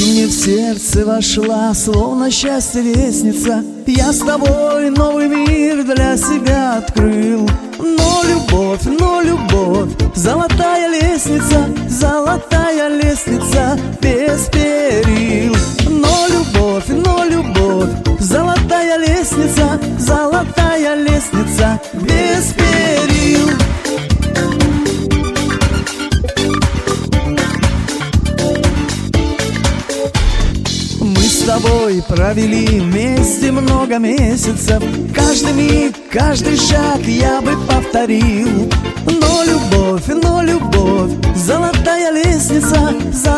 мне в сердце вошла, словно счастье лестница. Я с тобой новый мир для себя открыл. Но любовь, золотая лестница без перил. Но любовь, золотая лестница без перил. Мы с тобой провели вместе много месяцев. Каждый миг, каждый шаг я бы повторил. Но любовь, золотая лестница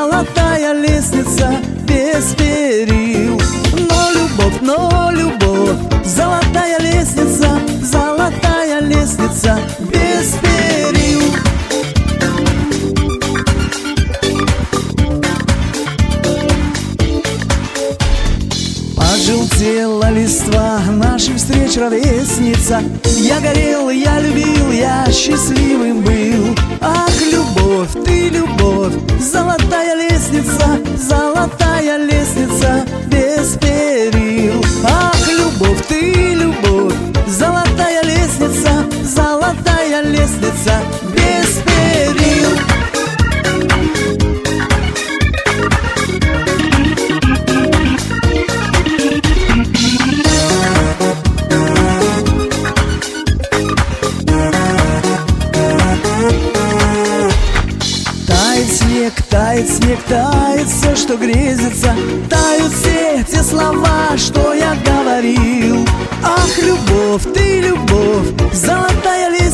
без перил. Но любовь, золотая лестница без перил. Пожелтела листва наших встреч, ровесница. Я горел, я любил, я счастливым был. Ах, любовь, ты любовь, золотая лестница без перил. Ах, любовь, ты любовь, золотая лестница без перил. Тает снег, тает все, что грезится. Тают все те слова, что я говорил. Ах, любовь, ты любовь, золотая лестница